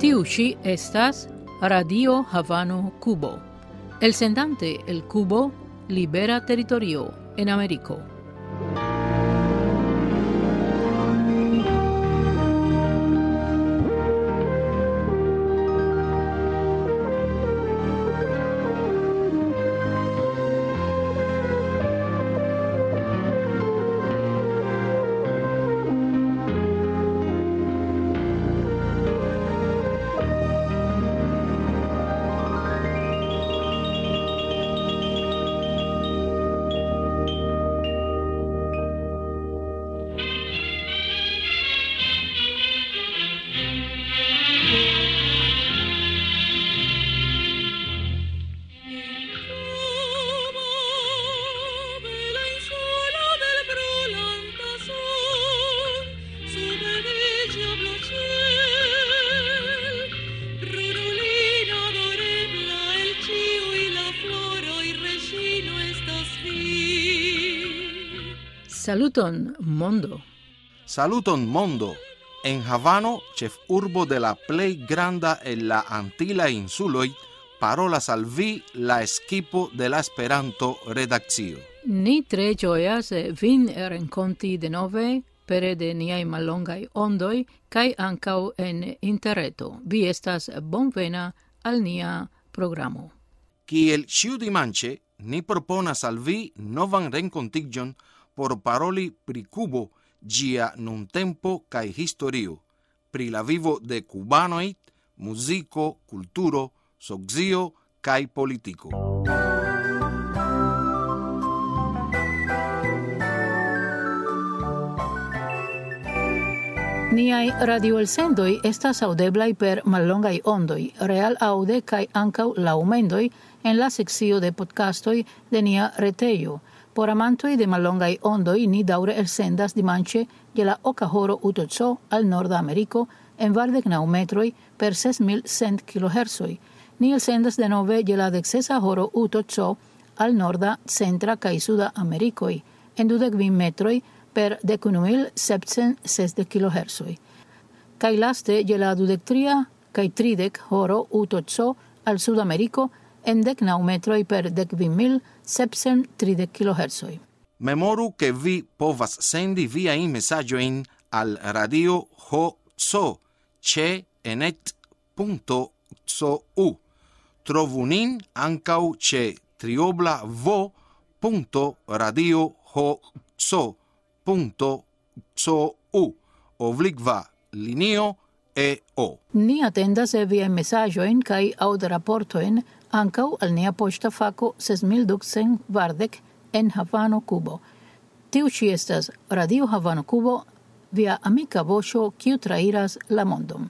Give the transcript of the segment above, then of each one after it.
Tiu ci estas Radio Havano Cubo. El sendante el Cubo libera territorio en Américo. Saluton, mondo. Saluton, mondo. En Havano, ĉefurbo de la plej granda en la Antila insuloj, parolas al vi la eskipo de la Esperanto-redakcio. Ni tre ĝojas vin renkonti denove pere de niaj mallongaj ondoj kaj ankaŭ en interreto. Vi estas bonvena al nia programo. Kiel ĉiudimanĉe, ni proponas al vi novan renkontiĝon por paroli pri Kubo, ĝia nuntempo kaj historio, pri la vivo de kubanoj, muziko, kulturo, socio kaj politiko. Niaj radioelsendoj estas aŭdeblaj per mallongaj ondoj, real aŭde kaj ankaŭ laŭmendoj en la sekcio de podcastoj de nia retejo. Por amantoj de mallongaj ondoj ni daŭre elsendas dimanĉe je la oka horo UTC al Norda Ameriko en 29 metroj per 6100 kHz. Ni elsendas denove je la 16 horo UTC al Norda, Centra kaj Suda Amerikoj en 22 metroj per 11760 kHz. Kaj laste je la 23 kaj 30 horo UTC al Sudameriko en 19 metroj per 12730 kHz. Memoru ke vi povas sendi viajn mesaĝojn al Radio HC ĉe enet.cu. Trovu nin ankaŭ ĉe www.radiohc.cu/linio-EO. Ni atendas viajn mesaĝojn kaj aŭdraportojn ankaŭ al nia poŝta fako 6240 en Havano, Kubo. Tiu ĉi estas Radio Havano Kubo, via amika voĉo, kiu trairas la mondon.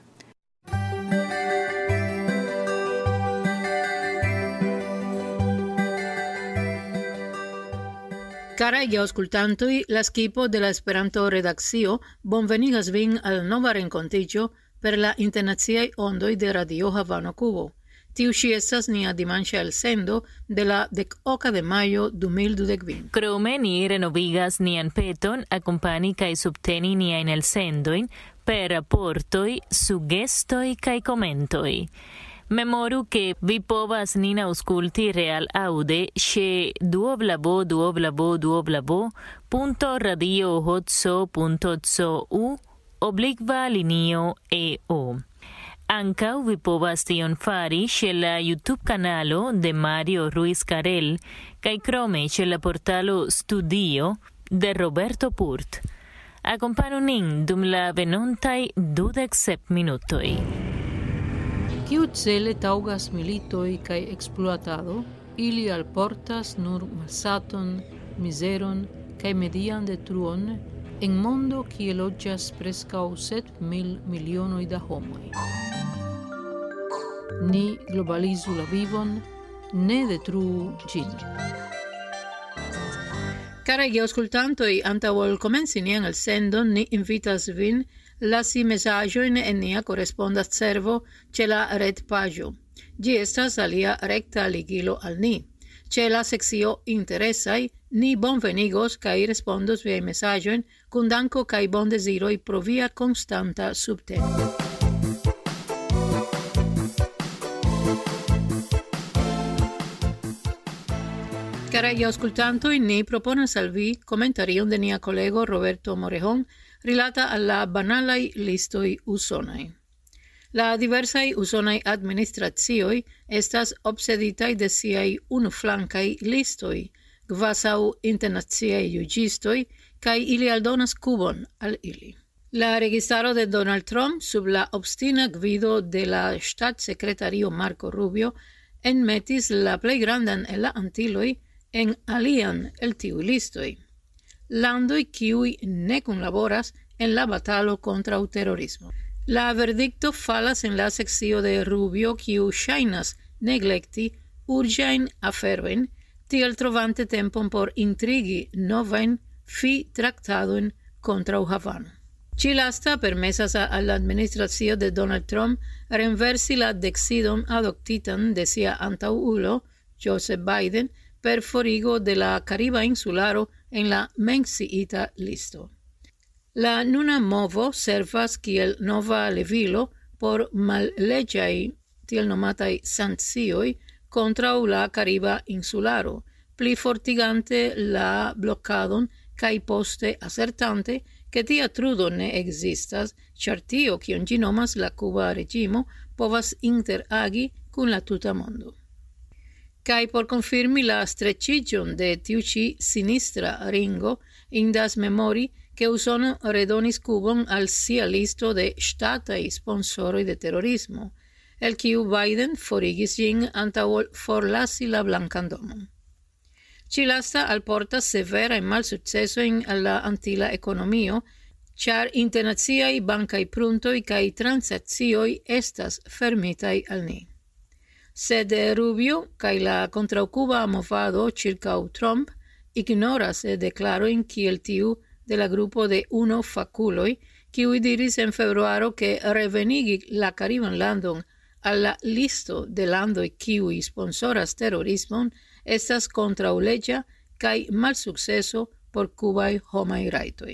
Caraj geaŭskultantoj, la skipo de la Esperanto-redakcio bonvenigas vin al nova renkontiĝo per la internaciaj ondoj de Radio Havano Kubo. Tiu ci estas nia dimanĉa elsendo de la 10 de majo 2025. Krome ni renovigas nian peton akompani kaj subteni niajn elsendojn per raportoj, sugestoj kaj komentoj. Memoru ke vi povas nin aŭskulti real aŭde ĉe www.radiohc.cu/linio-EO. Ankaŭ vi povas tion fari ĉe la YouTube-kanalo de Mario Ruiz Carel kaj krome ĉe la portalo Studio de Roberto Purt. Akompanu nin dum la venontaj 27 minutoj. Kiucele taŭgas militoj kaj ekspluatado, ili alportas nur malsaton, mizeron kaj median detruon en mondo kie loĝas preskaŭ 7,000 milionoj da homoj. Ni globalizu la vivon, ne detruu ĝin. Caraj geaŭskultantoj, antaŭ ol komenci nian elsendon, ni invitas vin lasi mesaĝojn en nia koresponda servo ĉe la retpaĝo. Ĝi estas alia rekta ligilo al ni. Ĉe la sekcio Interesaj ni bonvenigos kaj respondos viajn mesaĝojn kun danko kaj bondeziroj pro via konstanta subteno. Carai ascoltantoi ni proponas al vi comentarion de nia kolego Roberto Morejón rilata alla banalai listoi usonai. La diversai usonai administrazioi estas obseditai de siai unuflancai listoi, gvasau internaziai jugistoi, kai ili aldonas Kubon al ili. La registaro de Donald Trump sub la obstina gvido de la Statsecretario Marco Rubio enmetis la plej grandan el la Antiloj en alian el tiuj listoj. Landoj kiuj ne kunlaboras en la batalo kontraŭ terorismo. La verdikto falas en la sekcio de Rubio kiu ŝajnas neglekti urĝajn aferojn, tiel trovante tempon por intrigi novajn fi-traktadojn kontraŭ Havano. Ci lasta permesas al administracio de Donald Trump renversi la decidon adoptitan de sia antaŭulo, Joseph Biden, per forigo de la Cariba insularo en la menciita listo. La nuna movo servas kiel nova levilo por malleĝaj tiel nomataj sankcioj kontraŭ la Cariba insularo, pli fortigante la blokadon kaj poste asertante che tia trudo ne existas, ĉar tio, kion ĝi nomas la Cuba reĝimo, povas interagi kun la tuta mondo. Kaj por konfirmi la streĉiĝon de tiu ĉi sinistra ringo, indas memori, che Usono redonis Kubon al sia listo de ŝtataj sponsoroj de terorismo, el kiu Biden forigis ĝin antaŭ ol forlasi la Blankan Domon. Ci lasta alportas severajn malsukcesojn al la antila ekonomio, ĉar internaciaj bankaj pruntoj kaj transakcioj estas fermitaj al ni. Sed Rubio kaj la kontraŭkuba movado ĉirkaŭ Trump ignoras deklarojn kiel tiu de la grupo de uno fakuloj, kiuj diris en februaro ke revenigi la Kariban landon al la listo de landoj kiuj sponsoras terorismon estas kontraŭleĝa kaj malsukceso por kubaj homaj rajtoj.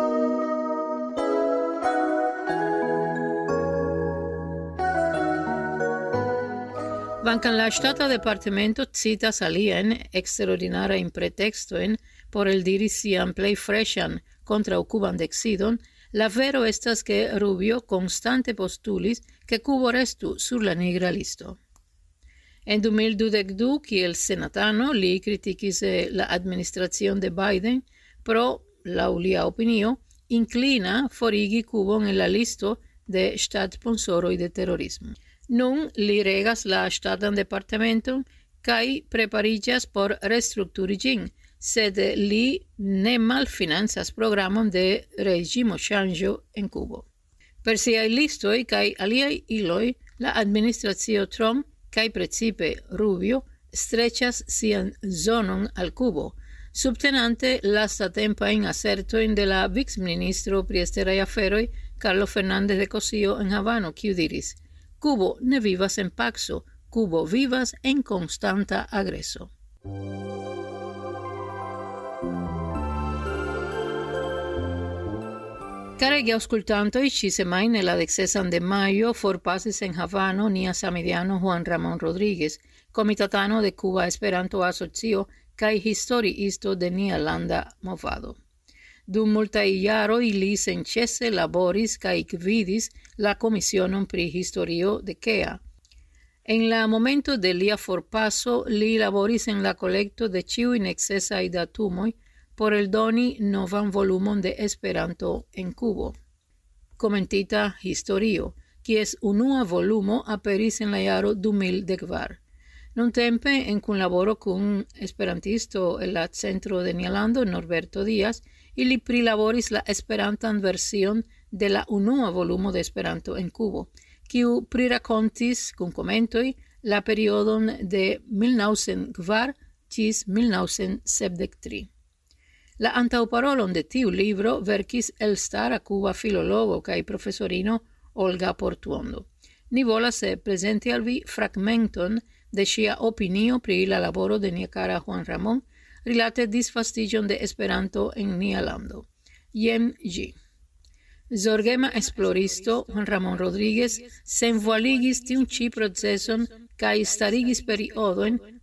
Kvankam la ŝtata departemento citas aliajn eksterordinarajn pretekstojn por eldiri sian plej freŝan kontraŭkuban decidon, la vero estas ke Rubio konstante postulis ke Kubo restu sur la nigra listo. En 2022, kiel senatano, li kritikis la administracion de Biden pro, laŭ lia opinio, inclina forigi Kubon en la listo de ŝtatsponsoroj de terorismo. Nun li regas la ŝtatan departementon kaj prepariĝas por restrukturi ĝin, sed li ne malfinancas programon de reĝimoŝanĝo en Kubo. Per siaj listoj kaj aliaj iloj, la administracio Trump kaj precipe Rubio streĉas sian zonon al Kubo, subtenante lastatempajn asertojn de la vicministro pri eksteraj aferoj Carlos Fernández de Cosío en Havano, kiu diris: Kubo ne vivas en paco, Kubo vivas en konstanta agreso. Caraj aŭskultantoj, ĉi semajne la 16 de majo forpasis en Havano nia samideano Juan Ramón Rodríguez, komitatano de Cuba Esperanto Asocio kaj historiisto de nia landa movado. Dum multaj jaroj li senĉese laboris kaj gvidis la komisionon pri historio de Kea. En la momento de lia forpaso li laboris en la kolekto de ĉiuj necesaj datumoj por eldoni novan volumon de Esperanto en Kubo. Komentita historio, kies unua volumo aperis en la jaro 2014. Nuntempe, en kunlaboro kun esperantisto en la centro de nia lando, Norberto Díaz, ili prilaboris la esperantan version de la unua volumo de Esperanto en Kubo, kiu prirakontis kun komentoj la periodon de 1904 ĝis 1973. La antaŭparolon de tiu libro verkis elstara kuba filologo kaj profesorino Olga Portuondo. Ni volas prezenti al vi fragmenton de ŝia opinio pri la laboro de nia kara Juan Ramón rilate disvastiĝon de Esperanto en nia lando. Jen ĝi. Zorgema esploristo Juan Ramón Rodríguez senvualigis tiun ĉi proceson kaj starigis periodojn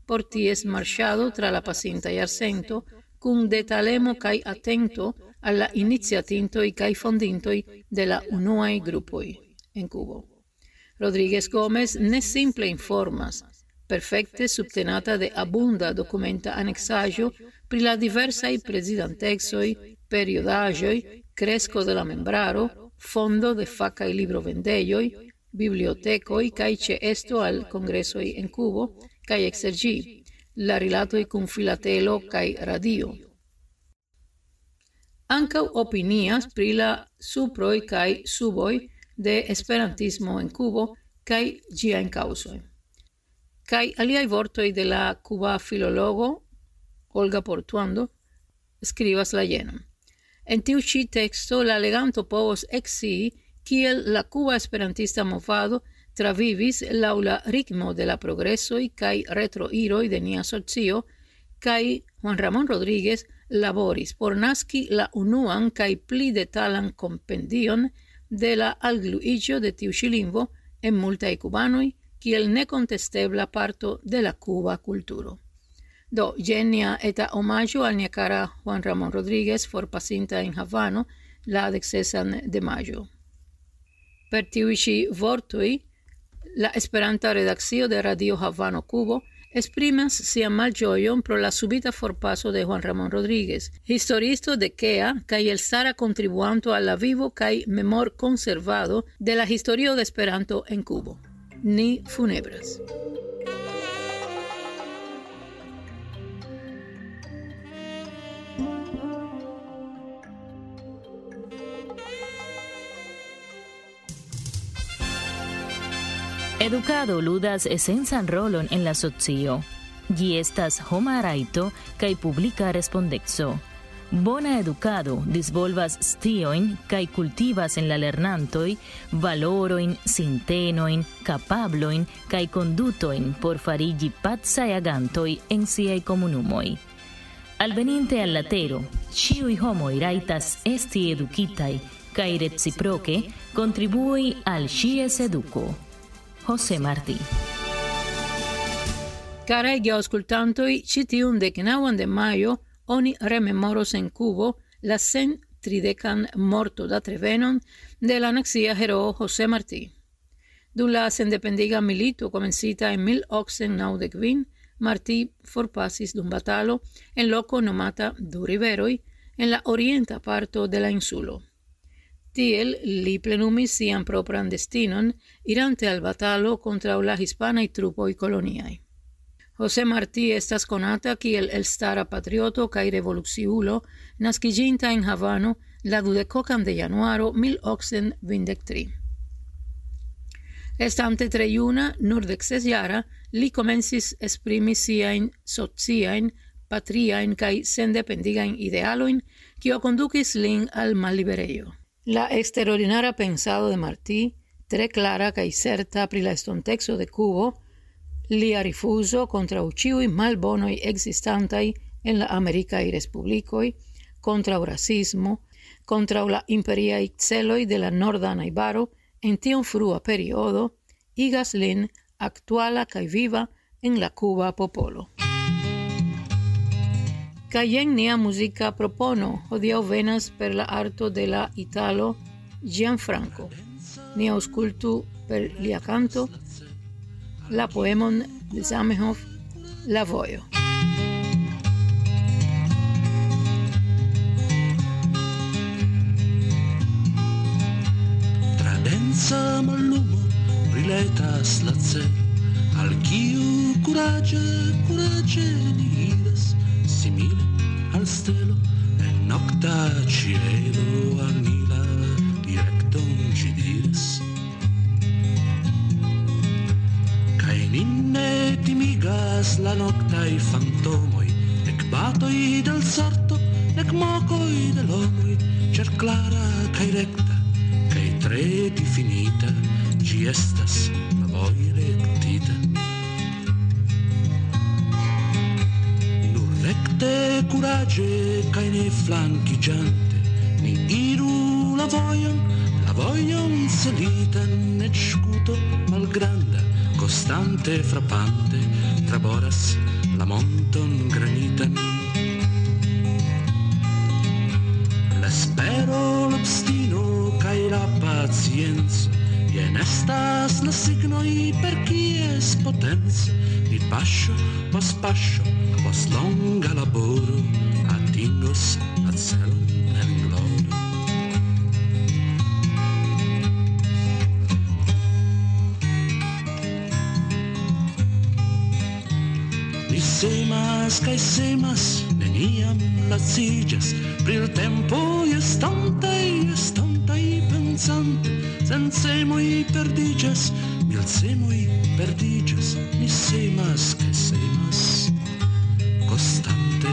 por ties marchado tra la pasinta jarcento, cum detalemo cae attento alla iniziatintoi cae fondintoi de la unuae gruppoi en Cubo. Rodríguez Gómez ne simple informas, perfecte subtenata de abunda documenta annexaggio pri la diversai presidentexoi, periodagioi, cresco de la membraro, fondo de facai librovendeioi, bibliotecoi cae ceesto al congressoi en Cubo, cae exergi, la rilatoi cum filatelo cae radio. Ancau opinias pri la suproi cae suboi de esperantismo en Cubo cae gia in causoi. Cae aliai vortoi de la cuba filologo Olga Portuando scribas la jenon. En tiu ci texto la leganto povos exii kiel la cuba esperantista movado travivis laŭ la ritmo de la progresoj kaj retroiroj de nia socio, kaj Juan Ramón Rodríguez laboris por naski la unuan kaj pli detalan kompendion de la algluiĝo de tiu ĉi lingvo en multaj kubanoj kiel nekontestebla parto de la cuba kulturo. Do, ĝenia eta omaĝo al nia kara Juan Ramón Rodríguez forpasinta en Havano la 16 de majo. Per tiuj ĉi vortoj, la Esperanta redakcio de Radio Havano Cubo esprimas sian malĝojon pro la subita forpaso de Juan Ramón Rodríguez, historiisto de Kea kaj elstara kontribuanto al la vivo kaj memorkonservado de la historio de Esperanto en Cubo. Ni funebras. Edukado ludas esencan rolon en la socio. Ĝi estas homa rajto kaj publika respondeco. Bona edukado disvolvas sciojn kaj kultivas en la lernantoj valorojn, sintenojn, kapablojn kaj kondutojn por fariĝi pacaj agantoj en siaj komunumoj. Alveninte al la tero, ĉiuj homoj rajtas esti edukitaj kaj reciproke kontribui al ĉies eduko. José Martí. Carai geauscultantoi, ĉi tiun 19 de majo oni rememoros en Cubo la 130 morto datrevenon de la nacia heroo José Martí. Dum la sendependiga milito komencita en 1895, Martí forpasis dum batalo en loko nomata Du Riveroj en la orienta parto de la insulo. Tiel li plenumis sian propran destinon, irante al batalo kontraŭ la hispanaj trupoj koloniaj. José Martí estas konata kiel elstara patrioto kaj revoluciulo, naskiĝinta en Havano la 22 de januaro 1823. Estante tre juna, nur 16-jara, li komencis esprimi siajn sociajn, patriajn kaj sendependigajn idealojn, kio kondukis lin al malliberejo. La extraordinara pensado de Martí, tre clara kaj certa pri la estontexo de Cubo, lia rifuzo kontraŭ ĉiuj malbonoj ekzistantaj en la amerikaj respublikoj, kontraŭ rasismo, kontraŭ la imperiaj celoj de la norda najbaro en tiom frua periodo, igas lin aktuala kaj viva en la cuba popolo. Kaj jen nia muzika propono hodiaŭ venas per la arto de la italo Gianfranco. Ni aŭskultu per lia kanto la poemon de Zamenhof La vojo. Tra densa mallumo briletas la celo, al kiu kuraĝe ni iras, simile al stelo en nokta ĉielo al ni la direkton ĝi diras. Kaj nin ne timigas la noktaj fantomoj, nek batoj del sorto, nek mokoj de l'homoj, ĉar klara kaj rekta kaj tre difinita ĝi estas la vojo elektita. Recte kuraĝe kaj ne flankiĝante, ni iru la vojon selitan, eĉ skuto malgranda costante frappante, traboras la monton granitan. L'espero, l'obstino, cae la pazienza, y en estas la signoi per chi es potenza, di pascio, pos longa laboro, atingos la celum en gloro. Ni semas cae semas, neniam lacigas, pril tempo y estontai pensante, sen semoi perdigas, mil semoi perdigas, ni semas cae semas, costante.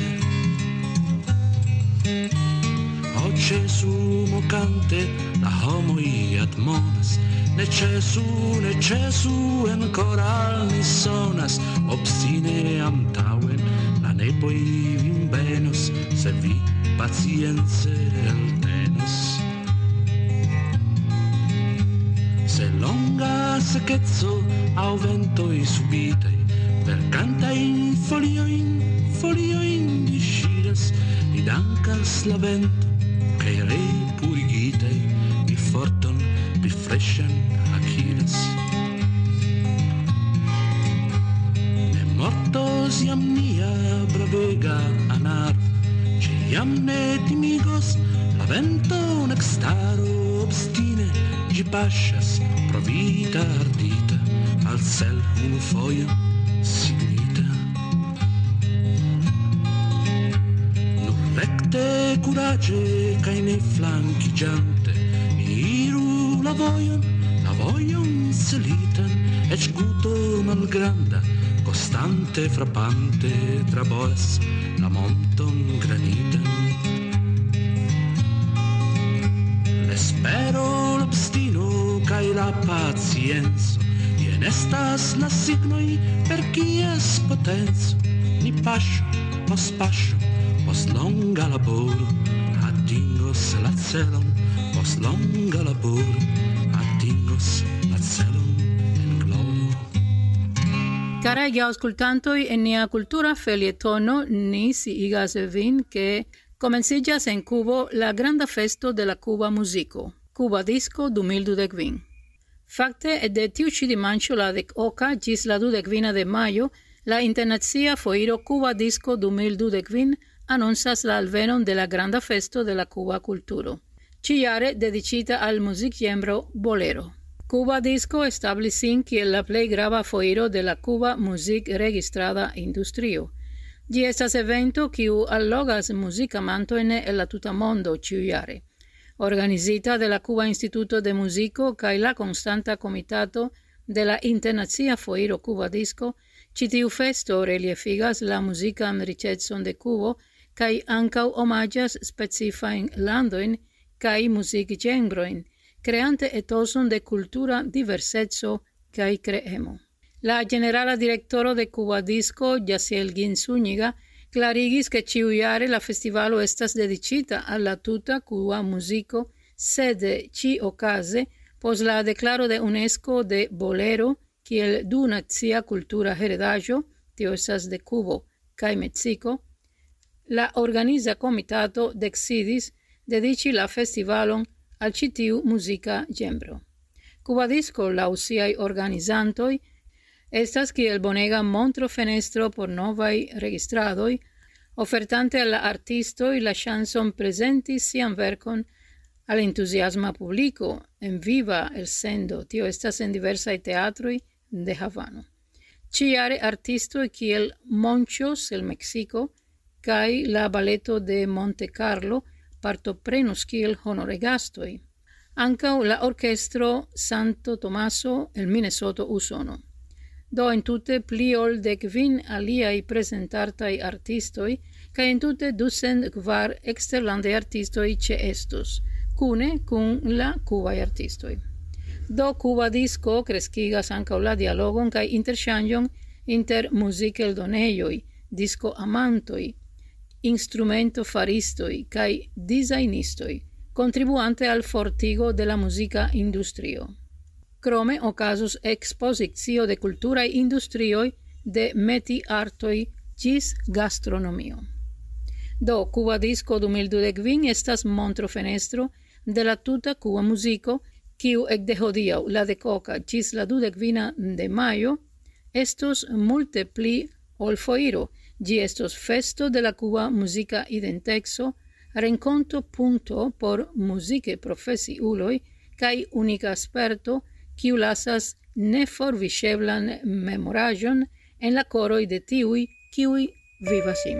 Ocesu mocante, la homoi admonas, necesu en coral ni sonas, obstine antauen, la nepoi vimbenos, se vi pacienze eltenos. Se longa secezzo au ventoi subitei, per cantai folioin discidas, ni dancas la vento, cae rei purigitei, mi forton bifrescian acidas. Ne mortos iam nia bravega anar, ce iam ne timigos, la vento nextaro obstine, gi pascias pro vita ardita, al cel unu foio signita. Nur recte curage cae ne flanchigiante, mi iru la voion selitan, ec guto malgranda, costante frappante, traboras la monton granitan. L'espero, l'obstino, cae la pazienza, y en estas la signoi per chi es potenza, ni pascio, pos longa laboro, atingos la celum, pos longa laboro, atingos la celum en gloro. Carai auscultantoi, en nia cultura felietono ni siigas vin che comencillas en Cubo la granda festo de la Cuba musico, Cuba Disco 2025. Fakte, de tiu ĉi dimanĉo la 10 ĝis la 25 de majo, la internacia foiro Cuba Disco 2025 annonsas la alvenon de la granda festo de la Cuba kulturo, ĉiujare dedicita al muzikĝenro bolero. Cuba Disco establis sin kiel la plej grava foiro de la Cuba muzikregistrada industrio. Ĝi estas evento kiu allogas muzikamantojn el la tuta mondo ĉiujare. Organizita de la Cuba Instituto de Musico kaj la Constanta Comitato de la Internacia Foiro Cuba Disco, ĉi tiu festo reliefigas la muzikan riĉecon de Kubo kaj ankaŭ omaĝas specifajn landojn kaj muzikĝenrojn, creante etoson de cultura diverseco kaj kreemo. La generala direktoro de Cuba Disco, Yaciel Gin Zúñiga, clarigis che ĉiujare la festivalo estas dedicita al la tuta Cuba muziko, sed ĉi-okaze, post la deklaro de UNESCO de bolero kiel du nacia kultura heredaĵo, tio estas de Kubo kaj Meksiko, la organiza komitato decidis dediĉi la festivalon al ĉi tiu muzika ĝenro. Cuba Disco, laŭ siaj organizantoj, estas kiel bonega montrofenestro por novaj registradoj, ofertante al la artistoj la ŝancon prezenti sian verkon al entuziasma publiko en viva elsendo. Tio estas en diversaj teatroj de Havano. Ĉiujare artistoj kiel Monchos el Meksiko kaj la Baleto de Monte Carlo partoprenos kiel honoregastoj. Ankaŭ la orkestro Santo Tomaso el Minnesoto, Usono. Do entute pli ol 15 aliaj prezentartaj artistoj kaj entute 204 eksterlandaj artistoj ĉeestos, kune kun la kubaj artistoj. Do Cuba Disco kreskigas ankaŭ la dialogon kaj interŝanĝon inter muzikeldonejoj, diskoamantoj, instrumentofaristoj kaj dizajnistoj, kontribuante al fortigo de la muzika industrio. crome okazos ekspozicio de kulturaj industrioj de meti-artoj ĝis gastronomio. Do, Cuba Disco 2025 estas montrofenestro de la tuta cuba muziko, kiu ekde hodiaŭ la 10 ĝis la 25 de majo estos multe pli ol foiro. Ĝi estos festo de la cuba muzika identeco, renkonto punto por muzike profesiuloj kaj unika sperto, kiu lasas neforviŝeblan memoraĵon en la koroj de tiuj, kiuj vivas ĝin.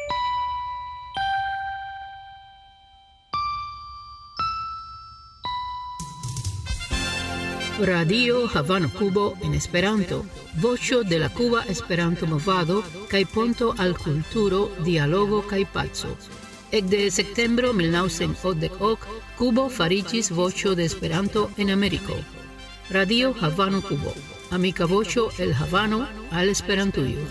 Radio Havano Kubo en Esperanto, voĉo de la Cuba Esperanto movado kaj ponto al kulturo, dialogo kaj paco. Ekde septembro 1980, Kubo fariĝis voĉo de Esperanto en Ameriko. Radio Havano Kubo, amika voĉo el Havano al Esperantujo.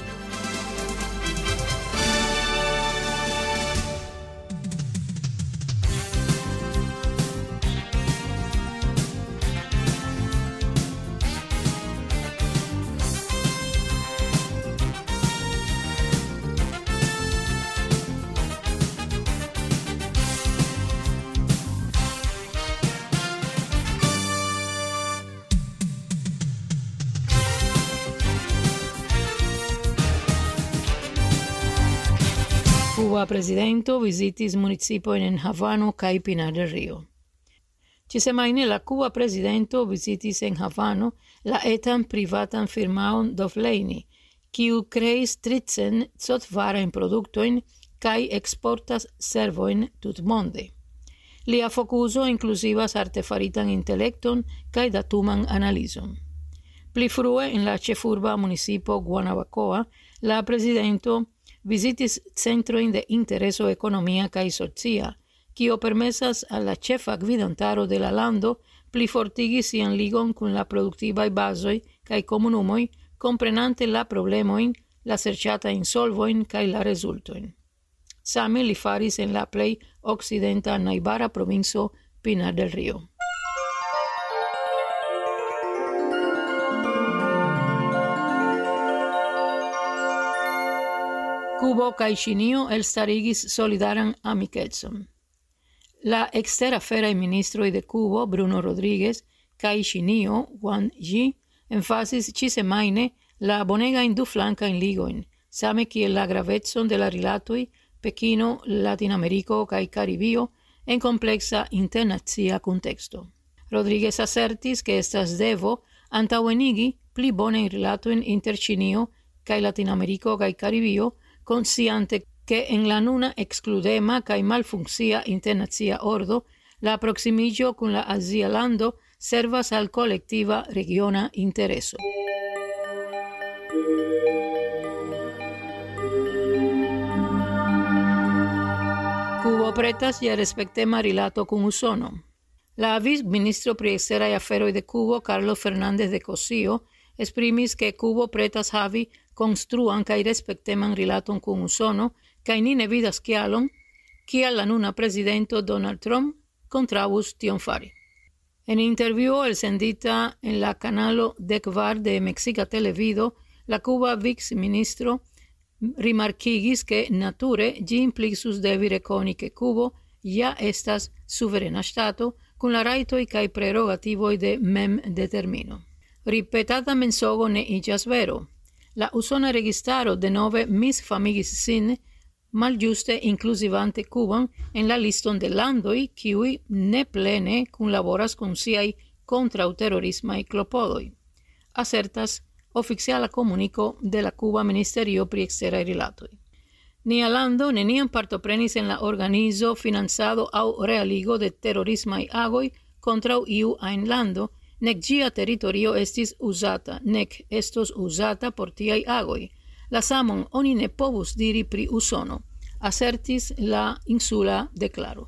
Cuba presidento visitis municipojn en Havano kaj Pinar del Rio. Ĉisemajne la Cuba presidento visitis en Havano la etan privatan firmaon Dovleini, kiu kreis 300 sotvarajn produktojn kaj eksportas servojn tutmonde. Lia fokuso inkluzivas artefaritan intelekton kaj datuman analizon. Pli frue en la ĉefurba municipo Guanabacoa, la presidento visitis centroin de intereso economia kaj socia, kio permesas al la ĉefa gvidantaro de la lando pli fortigi sian ligon kun la produktivaj bazoj kaj komunumoj, komprenante la problemojn, la serĉatajn solvojn kaj la rezultojn. Same li faris en la plej okcidenta najbara provinco Pinar del Rio. Cubo kaj Ĉinio elstarigis solidaran amikecon. La eksterafera ministroj de Cubo, Bruno Rodríguez, kaj Ĉinio, Wang Yi, emfazis ĉisemajne la bonegajn duflankajn ligojn, same kiel la gravecon de la rilatoj Pekino, Latinameriko kaj Karibio en kompleksa internacia kunteksto. Rodríguez asertis ke estas devo antaŭenigi pli bonajn rilatojn inter Ĉinio kaj Latinameriko kaj Karibio, consciente que en la nuna excludema kaj malfunkcia internacia ordo, la proximillo kun la azia lando servas al kolektiva regiona intereso. Cubo pretas ja respektema rilato kun Usono. La vicministro pri eksteraj aferoj de Cubo, Carlos Fernández de Cosío, esprimis ke Cubo pretas havi konstruan kaj respekteman rilaton kun Usono, kaj ni ne vidas kialon, kial la nuna presidento Donald Trump kontraŭus tion fari. En intervjuo elsendita en la kanalo 14 de Meksika Televido, la Cuba vicministro rimarkigis ke nature ĝi implikus devi rekoni ke Cubo ja estas suverena ŝtato kun la rajtoj kaj prerogativoj de memdetermino. Ripetata mensogo ne iĝas vero. La usona registaro denove misfamigis sin, malĝuste inkluzivante Cuban en la liston de landoj kiuj ne plene kunlaboras kun siaj kontraŭterorismaj klopodoj, asertas oficiala komuniko de la Cuba Ministerio pri eksteraj rilatoj. Nia lando neniam partoprenis en la organizo, financado aŭ realigo de terorismaj agoj kontraŭ iu ajn lando, nek ĝia teritorio estis uzata, nek estos uzata por tiaj agoj. La samon oni ne povus diri pri Usono, asertis la insula deklaro.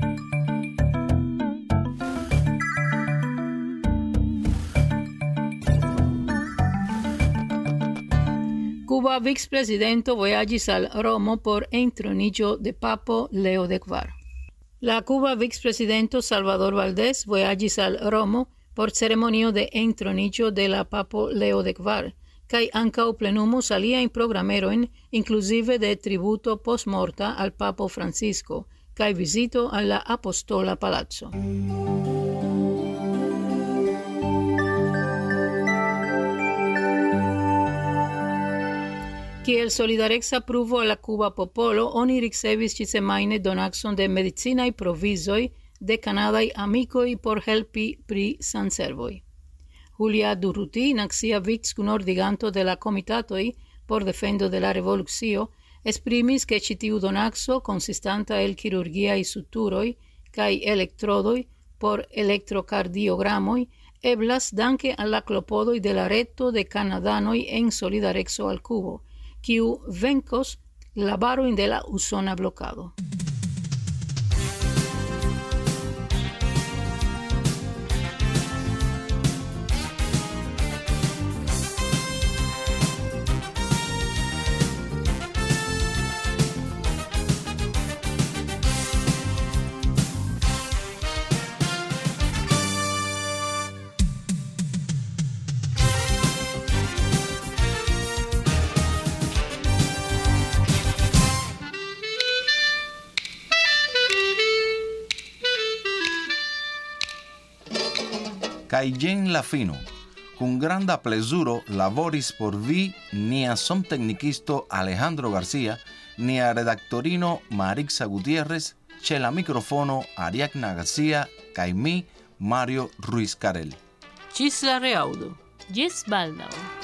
Cuba vicpresidento vojaĝis al Romo por entroniĝo de papo Leo XIV. La Cuba vicpresidento Salvador Valdés vojaĝis al Romo por ceremonio de entroniĝo de la papo Leo de Kvar, kaj ankaŭ plenumo aliajn programerojn, inclusive de tributo postmorta al papo Francisco, kaj vizito al la apostola palaco. Kiel solidareca pruvo al la cuba popolo, oni ricevis ĉisemajne donacon de medicinaj provizoj de kanadaj amikoj por helpi pri sanservoj. Julia Durruti, nacia vickunordiganto de la komitatoj por defendo de la revolucio, esprimis ke ĉi tiu donaco, konsistanta el kirurgiaj suturoj kaj elektrodoj por elektrokardiogramoj, eblas danke al la klopodoj de la reto de kanadanoj en solidareco al Kubo, kiu venkos la barojn de la usona blokado. Kaj jen la fino. Kun granda plezuro laboris por vi nia somteknikisto Alejandro Garcia, nia redaktorino Marixa Gutiérrez, ĉe la mikrofono Ariadna Garcia kaj mi, Mario Ruiz Carel. Ĝis la reaŭdo. Ĝis baldaŭ.